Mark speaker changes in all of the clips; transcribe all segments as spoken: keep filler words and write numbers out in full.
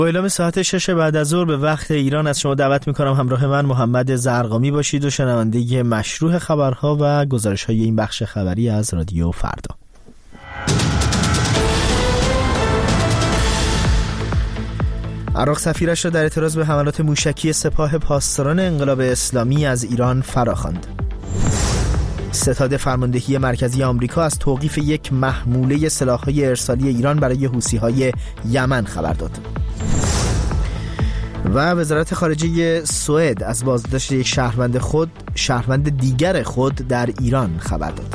Speaker 1: با اعلام ساعت شش بعد از ظهر به وقت ایران از شما دعوت میکنم همراه من محمد زرقامی باشید و شنونده مشروع خبرها و گزارش‌های این بخش خبری از رادیو فردا. عراق سفیرش را در اعتراض به حملات موشکی سپاه پاسداران انقلاب اسلامی از ایران فراخواند. ستاد فرماندهی مرکزی آمریکا از توقیف یک محموله سلاح‌های ارسالی ایران برای حوثی‌های یمن خبر داد. و وزارت خارجه سوئد از بازداشت یک شهروند خود شهروند دیگر خود در ایران خبر داد.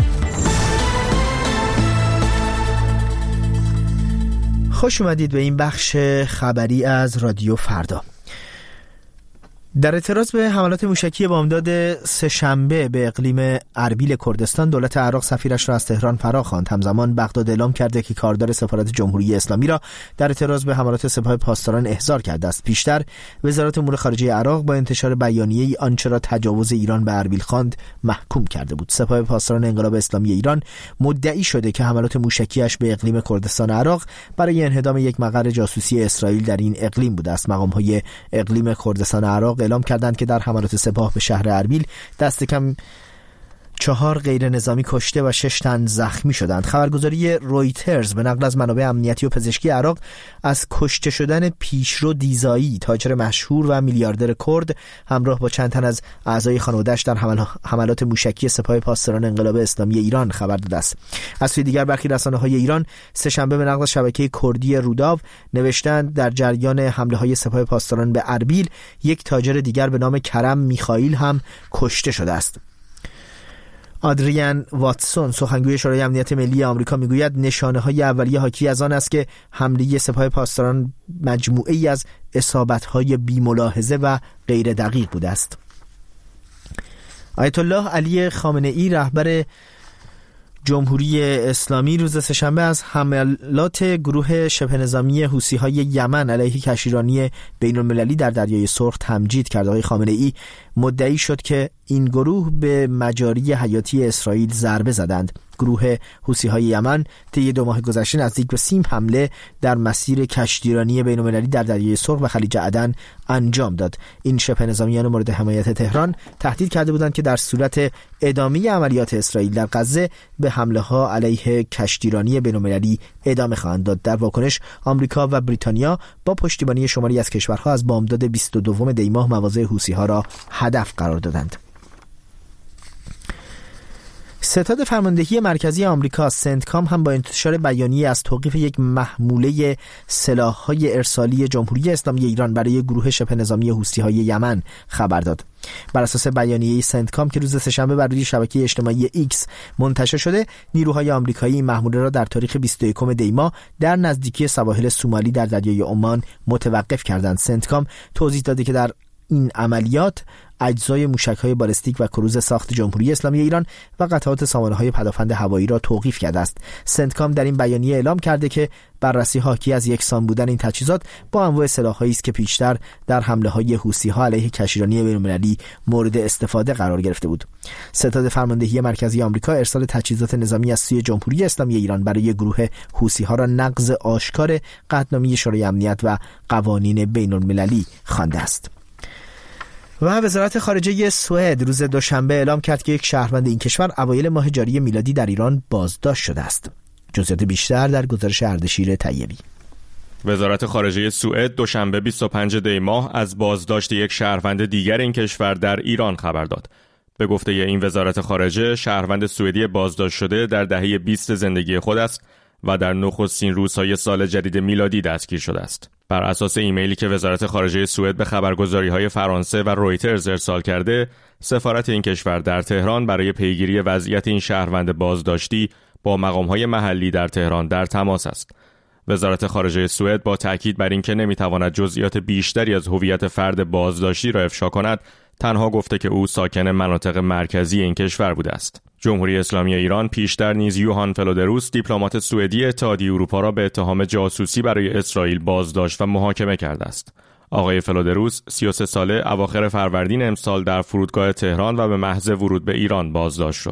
Speaker 1: خوش اومدید به این بخش خبری از رادیو فردا. در اعتراض به حملات موشکی بامداد سه‌شنبه به اقلیم اربیل کردستان، دولت عراق سفیرش را از تهران فراخواند. همزمان بغداد اعلام کرده که کاردار سفارت جمهوری اسلامی را در اعتراض به حملات سپاه پاسداران احضار کرده است. پیشتر وزارت امور خارجه عراق با انتشار بیانیه‌ای آنچه را تجاوز ایران به اربیل خواند محکوم کرده بود. سپاه پاسداران انقلاب اسلامی ایران مدعی شده که حملات موشکیش به اقلیم کردستان عراق برای انهدام یک مقر جاسوسی اسرائیل در این اقلیم بوده است. مقام‌های اقلیم کردستان عراق اعلام کردند که در حملات سپاه به شهر اربیل دست کم چهار غیر نظامی کشته و شش تن زخمی شدند. خبرگزاری رویترز به نقل از منابع امنیتی و پزشکی عراق از کشته شدن پیشرو دیزایی، تاجر مشهور و میلیاردر کرد، همراه با چند تن از اعضای خانواده‌اش در حملات موشکی سپاه پاسداران انقلاب اسلامی ایران خبر داده است. از سوی دیگر برخی رسانه‌های ایران سه‌شنبه به نقل از شبکه کردی روداو نوشتند در جریان حمله‌های سپاه پاسداران به اربیل یک تاجر دیگر به نام کرم میخائیل هم کشته شده است. آدریان واتسون، سخنگوی شورای امنیت ملی آمریکا، میگوید نشانه‌های اولیه حاکی از آن است که حمله سپاه پاسداران مجموعه‌ای از اصابت‌های بی‌ملاحظه و غیر دقیق بوده است. آیت الله علی خامنه‌ای، رهبر جمهوری اسلامی، روز سه‌شنبه از حملات گروه شبه نظامی حوثی‌های یمن علیه کشتیرانی بین‌المللی در دریای سرخ تمجید کرد. آقای خامنه‌ای مدعی شد که این گروه به مجاری حیاتی اسرائیل ضربه زدند. گروه حوثی‌های یمن طی دو ماه گذشته نزدیک به سی حمله در مسیر کشتیرانی بین‌المللی در دریای سرخ و خلیج عدن انجام داد. این شبه نظامیان مورد حمایت تهران تهدید کرده بودند که در صورت ادامه عملیات اسرائیل در غزه به حمله‌ها علیه کشتیرانی بین‌المللی ادامه خواهند داد. در واکنش آمریکا و بریتانیا با پشتیبانی شماری از کشورها از بامداد بیست و دوم دی ماه مواضع حوثی‌ها را هدف قرار دادند. ستاد فرماندهی مرکزی آمریکا سنتکام هم با انتشار بیانیه از توقیف یک محموله سلاح‌های ارسالی جمهوری اسلامی ایران برای گروه شبه نظامی حوثی‌های یمن خبر داد. بر اساس بیانیه سنتکام که روز سه‌شنبه بر روی شبکه اجتماعی ایکس منتشر شده، نیروهای آمریکایی این محموله را در تاریخ بیست و یکم دی ماه در نزدیکی سواحل سومالی در دریای عمان متوقف کردند. سنتکام توضیح داده که در این عملیات اجزای موشک‌های بالستیک و کروز ساخت جمهوری اسلامی ایران و قطعات سامانه‌های پدافند هوایی را توقیف کرده است. سنتکام در این بیانیه اعلام کرده که بررسی حاکی از یکسان بودن این تجهیزات با انواع سلاح‌هایی است که پیشتر در حمله‌های حوثی‌ها علیه کشتیرانی بین‌المللی مورد استفاده قرار گرفته بود. ستاد فرماندهی مرکزی آمریکا ارسال تجهیزات نظامی از سوی جمهوری اسلامی ایران برای گروه حوثی‌ها را نقض آشکار قطعنامه شورای امنیت و قوانین بین‌المللی خوانده است. و وزارت خارجه سوئد روز دوشنبه اعلام کرد که یک شهروند این کشور اوایل ماه جاری میلادی در ایران بازداشت شده است. جزئیات بیشتر در گزارش اردشیر طیبی.
Speaker 2: وزارت خارجه سوئد دوشنبه بیست و پنجم دی ماه از بازداشت یک شهروند دیگر این کشور در ایران خبر داد. به گفته این وزارت خارجه، شهروند سوئدی بازداشت شده در دهه بیست زندگی خود است و در نخستین روزهای سال جدید میلادی دستگیر شده است. بر اساس ایمیلی که وزارت خارجه سوئد به خبرگزاری‌های فرانسه و رویترز ارسال کرده، سفارت این کشور در تهران برای پیگیری وضعیت این شهروند بازداشتی با مقام‌های محلی در تهران در تماس است. وزارت خارجه سوئد با تاکید بر اینکه نمی‌تواند جزئیات بیشتری از هویت فرد بازداشتی را افشا کند، تنها گفته که او ساکن مناطق مرکزی این کشور بوده است. جمهوری اسلامی ایران پیشتر نیز یوهان فلودروس، دیپلمات سوئدی اتحادیه اروپا، را به اتهام جاسوسی برای اسرائیل بازداشت و محاکمه کرده است. آقای فلودروس سی و سه ساله اواخر فروردین امسال در فرودگاه تهران و به محض ورود به ایران بازداشت شد.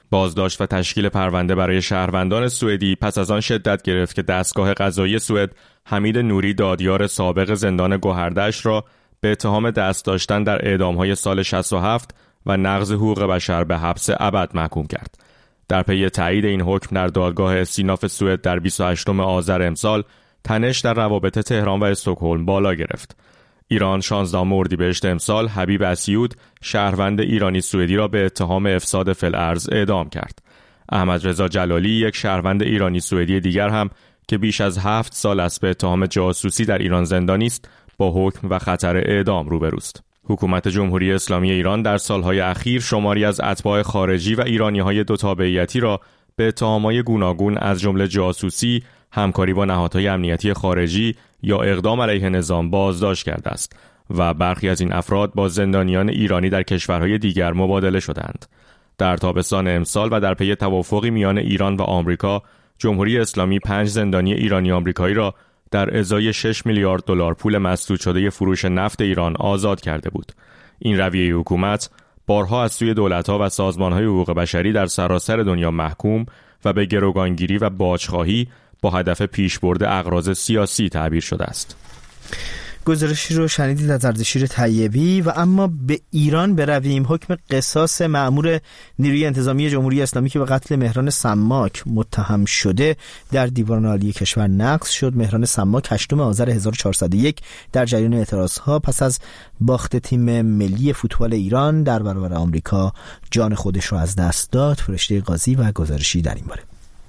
Speaker 2: بازداشت و تشکیل پرونده برای شهروندان سوئدی پس از آن شدت گرفت که دستگاه قضایی سوئد حمید نوری دادیار سابق زندان گوهردشت را به اتهام دست داشتن در اعدام‌های سال شصت و هفت و نقض حقوق بشر به حبس ابد محکوم کرد. در پی تایید این حکم در دادگاه استیناف سوئد در بیست و هشتم آذر امسال، تنش در روابط تهران و استکهلم بالا گرفت. ایران شانزدهم اردیبهشت امسال حبیب اسیود، شهروند ایرانی سوئدی را به اتهام افساد فی‌الارض اعدام کرد. احمد رضا جلالی، یک شهروند ایرانی سوئدی دیگر هم که بیش از هفت سال است به اتهام جاسوسی در ایران زندانی است، با حکم و خطر اعدام روبروست. حکومت جمهوری اسلامی ایران در سالهای اخیر شماری از اتباع خارجی و ایرانی‌های دو تابعیتی را به اتهام‌های گوناگون از جمله جاسوسی، همکاری با نهادهای امنیتی خارجی یا اقدام علیه نظام بازداشت کرده است و برخی از این افراد با زندانیان ایرانی در کشورهای دیگر مبادله شدند. در تابستان امسال و در پی توافقی میان ایران و آمریکا، جمهوری اسلامی پنج زندانی ایرانی آمریکایی را در ازای شش میلیارد دلار پول مسدود شده فروش نفت ایران آزاد کرده بود. این رویه حکومت بارها از سوی دولت‌ها و سازمان‌های حقوق بشری در سراسر دنیا محکوم و به گروگانگیری و باجخواهی با هدف پیشبرد اغراض سیاسی تعبیر شده است.
Speaker 1: گزارشی رو شنیدید از اردشیر طیبی. و اما به ایران برویم. حکم قصاص مأمور نیروی انتظامی جمهوری اسلامی که به قتل مهران سماک متهم شده در دیوان عالی کشور نقض شد. مهران سماک هشتم آذر هزار و چهارصد و یک در جریان اعتراضها پس از باخت تیم ملی فوتبال ایران در برابر آمریکا جان خودش رو از دست داد. فرشته قاضی و گزارشی در این باره.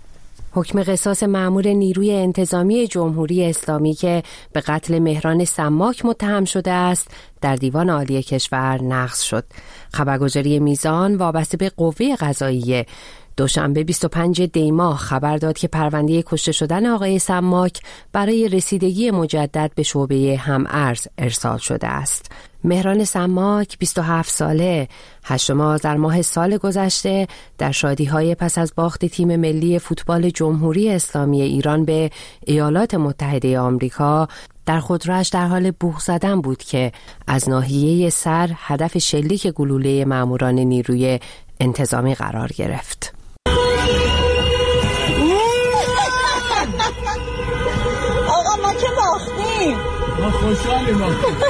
Speaker 3: حکم قصاص مأمور نیروی انتظامی جمهوری اسلامی که به قتل مهران سماک متهم شده است در دیوان عالی کشور نقض شد. خبرگزاری میزان وابسته به قوه قضاییه دوشنبه بیست و پنج دی ماه خبر داد که پرونده کشته شدن آقای سماک برای رسیدگی مجدد به شعبه هم‌ارز ارسال شده است. مهران سماک بیست و هفت ساله هشتم آذر ماه سال گذشته در شادی‌های پس از باخت تیم ملی فوتبال جمهوری اسلامی ایران به ایالات متحده آمریکا در خودروش در حال بوق زدن بود که از ناحیه سر هدف شلیک گلوله ماموران نیروی انتظامی قرار گرفت.
Speaker 4: آقا ما که باختیم. ما خوشحالیم.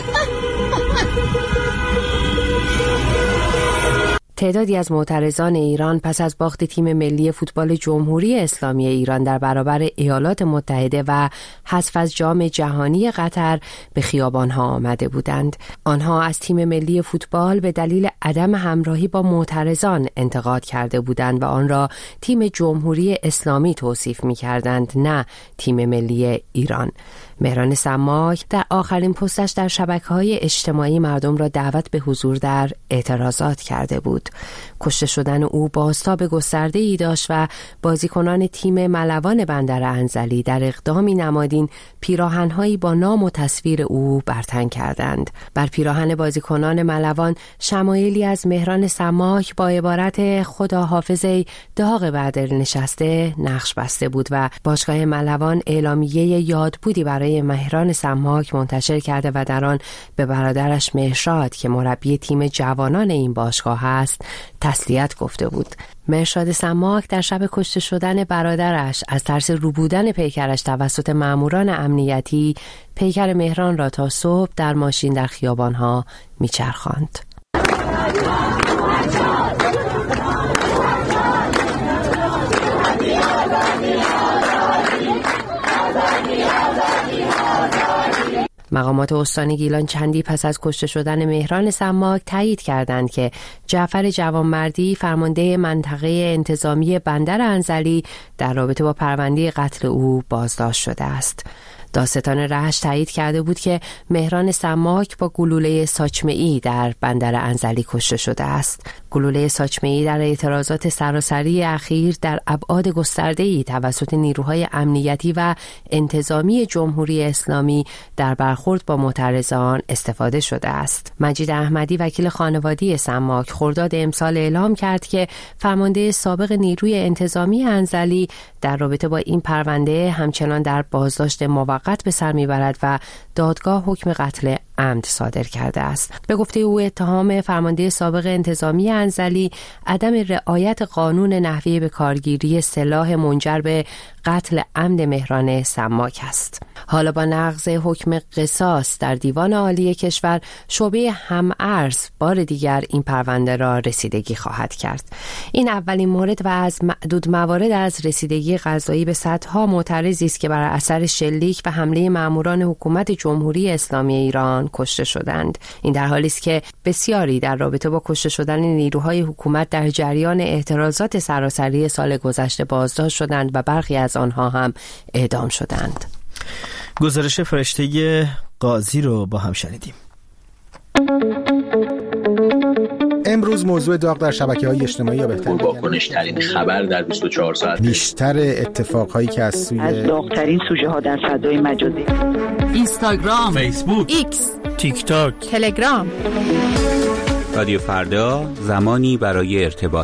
Speaker 3: تعدادی از معترضان ایران پس از باخت تیم ملی فوتبال جمهوری اسلامی ایران در برابر ایالات متحده و حذف از جام جهانی قطر به خیابان‌ها آمده بودند. آنها از تیم ملی فوتبال به دلیل عدم همراهی با معترضان انتقاد کرده بودند و آن را تیم جمهوری اسلامی توصیف می‌کردند، نه تیم ملی ایران. مهران سماک در آخرین پستش در شبکه‌های اجتماعی مردم را دعوت به حضور در اعتراضات کرده بود. کشته شدن او بازتاب گسترده‌ای داشت و بازیکنان تیم ملوان بندر انزلی در اقدامی نمادین پیراهن‌هایی با نام و تصویر او برتن کردند. بر پیراهن بازیکنان ملوان شمایلی از مهران سماک با عبارت خدا حافظ داغ بعد نشسته نقش بسته بود و باشگاه ملوان اعلامیه یادبودی برای مهران سماک منتشر کرده و در آن به برادرش مهرشاد که مربی تیم جوانان این باشگاه است تسلیت گفته بود. مهرشاد سماک در شب کشته شدن برادرش از ترس روبودن پیکرش توسط ماموران امنیتی پیکر مهران را تا صبح در ماشین در خیابانها میچرخاند. مقامات استان گیلان چندی پس از کشته شدن مهران سماک تایید کردند که جعفر جوانمردی فرمانده منطقه انتظامی بندر انزلی در رابطه با پرونده قتل او بازداشت شده است. دادستان رشت تایید کرده بود که مهران سماک با گلوله ساچمه‌ای در بندر انزلی کشته شده است. گلوله ساچمه‌ای در اعتراضات سراسری اخیر در ابعاد گسترده‌ای توسط نیروهای امنیتی و انتظامی جمهوری اسلامی در برخورد با معترضان استفاده شده است. مجید احمدی وکیل خانوادی سماک خرداد امسال اعلام کرد که فرمانده سابق نیروی انتظامی انزلی در رابطه با این پرونده همچنان در بازداشت موقت به سر میبرد و دادگاه حکم قتل عمد صادر کرده است. به گفته او اتهام فرمانده سابق انتظامی انزلی عدم رعایت قانون نحوه به کارگیری سلاح منجر به قتل عمد مهران سماک است. حالا با نقض حکم قصاص در دیوان عالی کشور، شعبه هم‌ارز بار دیگر این پرونده را رسیدگی خواهد کرد. این اولین مورد و از معدود موارد از رسیدگی قضایی به صدها معترضی است که بر اثر شلیک و حمله ماموران حکومت جمهوری اسلامی ایران کشته شدند. این در حالی است که بسیاری در رابطه با کشته شدن نیروهای حکومت در جریان اعتراضات سراسری سال گذشته بازداشت شدند و برخی از آنها هم اعدام شدند.
Speaker 1: گزارش فرشته قاضی رو با هم شنیدیم.
Speaker 5: امروز موضوع داغ در شبکه‌های اجتماعی یا بهتر
Speaker 6: پرواکنش‌ترین خبر در بیست و چهار ساعت،
Speaker 5: بیشتر اتفاقهایی که از سوی
Speaker 7: از داغ‌ترین سوژه‌ها در فضای مجازی،
Speaker 8: اینستاگرام،
Speaker 9: فیسبوک،
Speaker 8: ایکس،
Speaker 1: تیک تاک،
Speaker 8: تلگرام.
Speaker 9: رادیو فردا، زمانی برای ارتباط.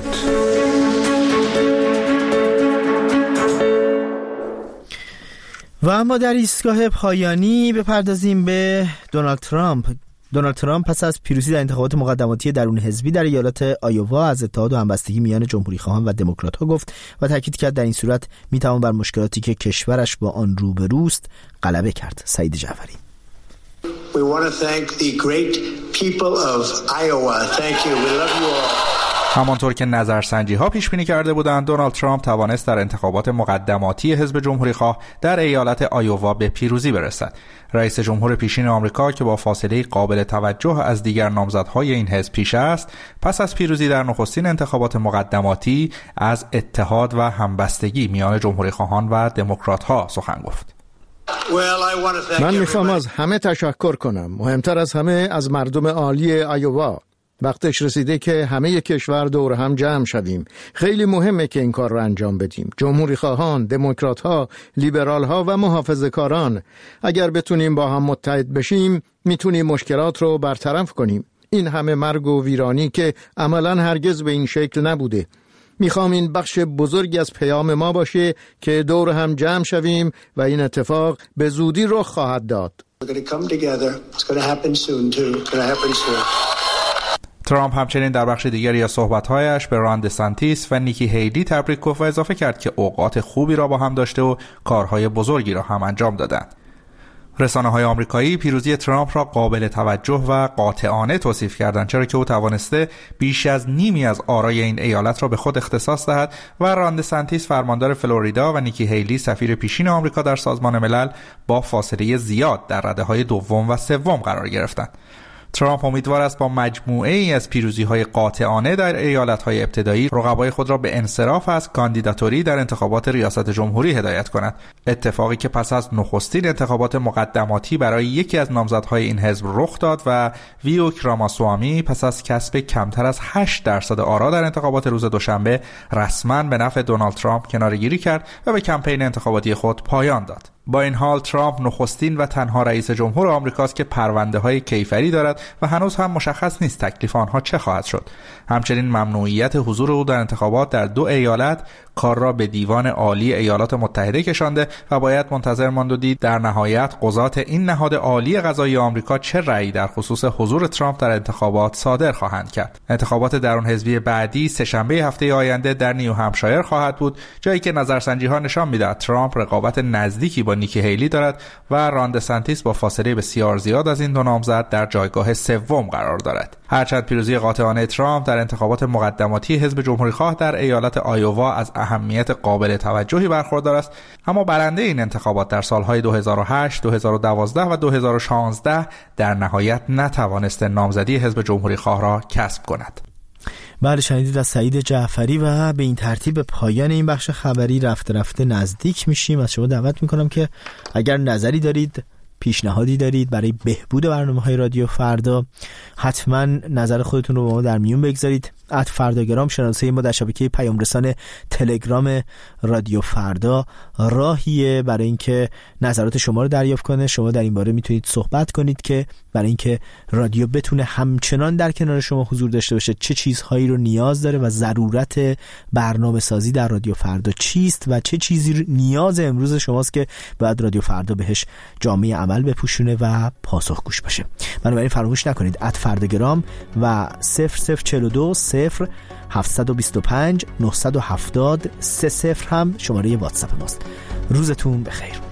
Speaker 1: و اما در ایستگاه پایانی بپردازیم به دونالد ترامپ. دونالد ترامپ پس از پیروزی در انتخابات مقدماتی درون حزبی در ایالت آیووا از اتحاد و همبستگی میان جمهوری‌خواهان و دموکرات‌ها گفت و تاکید کرد در این صورت میتوان بر مشکلاتی که کشورش با آن روبروست غلبه کرد. سعید جعفری.
Speaker 10: We want to thank the great people of Iowa. Thank you. We love you all.
Speaker 11: همانطور که نظرسنجی ها پیش بینی کرده بودند، دونالد ترامپ توانست در انتخابات مقدماتی حزب جمهوری‌خواه در ایالت آیووا به پیروزی برسد. رئیس جمهور پیشین آمریکا که با فاصله قابل توجه از دیگر نامزدهای این حزب پیش است، پس از پیروزی در نخستین انتخابات مقدماتی از اتحاد و همبستگی میان جمهوری‌خواهان و دموکرات‌ها سخن گفت.
Speaker 12: من میخوام از همه تشکر کنم، مهمتر از همه از مردم عالی آیووا. وقتش رسیده که همه کشور دور هم جمع شویم. خیلی مهمه که این کار رو انجام بدیم. جمهوری خواهان، دموکرات ها، لیبرال ها و محافظه کاران. اگر بتونیم با هم متحد بشیم، میتونیم مشکلات رو برطرف کنیم. این همه مرگ و ویرانی که عملاً هرگز به این شکل نبوده. میخوام این بخش بزرگی از پیام ما باشه که دور هم جمع شویم و این اتفاق به زودی رخ خواهد داد.
Speaker 11: ترامپ همچنین در بخش دیگری از صحبت‌هایش به ران دسانتیس و نیکی هیلی تبریک گفت و اضافه کرد که اوقات خوبی را با هم داشته و کارهای بزرگی را هم انجام دادند. رسانه‌های آمریکایی پیروزی ترامپ را قابل توجه و قاطعانه توصیف کردند، چرا که او توانسته بیش از نیمی از آرای این ایالت را به خود اختصاص دهد و ران دسانتیس فرماندار فلوریدا و نیکی هیلی سفیر پیشین آمریکا در سازمان ملل با فاصله زیاد در رده‌های دوم و سوم قرار گرفتند. ترامپ امیدوار است با مجموعه ای از پیروزی‌های قاطعانه در ایالت‌های ابتدایی رقبای خود را به انصراف از کاندیداتوری در انتخابات ریاست جمهوری هدایت کند، اتفاقی که پس از نخستین انتخابات مقدماتی برای یکی از نامزدهای این حزب رخ داد و ویوک راماسوامی پس از کسب کمتر از هشت درصد آرا در انتخابات روز دوشنبه رسما به نفع دونالد ترامپ کناره‌گیری کرد و به کمپین انتخاباتی خود پایان داد. با این حال ترامپ نخستین و تنها رئیس جمهور آمریکاست که پرونده‌های کیفری دارد و هنوز هم مشخص نیست تکلیف آنها چه خواهد شد. همچنین ممنوعیت حضور او در انتخابات در دو ایالت کار را به دیوان عالی ایالات متحده کشانده و باید منتظر ماند و دید در نهایت قضات این نهاد عالی قضایی آمریکا چه رأیی در خصوص حضور ترامپ در انتخابات صادر خواهند کرد. انتخابات درون حزبی بعدی سه‌شنبه هفته آینده در نیو همشایر خواهد بود، جایی که نظرسنجی‌ها نشان می‌دهد ترامپ رقابت نزدیکی با نیکی هیلی دارد و ران دسانتیس با فاصله بسیار زیاد از این دو نامزد در جایگاه سوم قرار دارد. هرچند پیروزی قاطعانه ترامپ در انتخابات مقدماتی حزب جمهوری‌خواه در ایالت آیووا از اهمیت قابل توجهی برخوردار است، اما برنده این انتخابات در سالهای دو هزار و هشت، دو هزار و دوازده و دو هزار و شانزده در نهایت نتوانست نامزدی حزب جمهوری‌خواه را کسب کند.
Speaker 1: بله، شنیدید از سعید جعفری و به این ترتیب به پایان این بخش خبری رفته رفته نزدیک میشیم. از شما دعوت میکنم که اگر نظری دارید، پیشنهادی دارید برای بهبود برنامه‌های رادیو فردا، حتما نظر خودتون رو با ما در میون بگذارید. ات فرداگرام شناسه ما در شبکه پیام رسان تلگرام رادیو فردا راهیه برای اینکه نظرات شما رو دریافت کنه. شما در این باره میتونید صحبت کنید که برای اینکه رادیو بتونه همچنان در کنار شما حضور داشته باشه چه چیزهایی رو نیاز داره و ضرورت برنامه سازی در رادیو فردا چیست و چه چیزی نیاز امروز شماست که باید رادیو فردا بهش جامعه عمل بپوشونه و پاسخگوش باشه. بنابراین فراموش نکنید ات فرداگرام و صفر صفر چهل و دو صفر هفتصد و بیست و پنج نهصد و هفتاد سه صفر هم شماره واتساپ ماست. روزتون بخیر.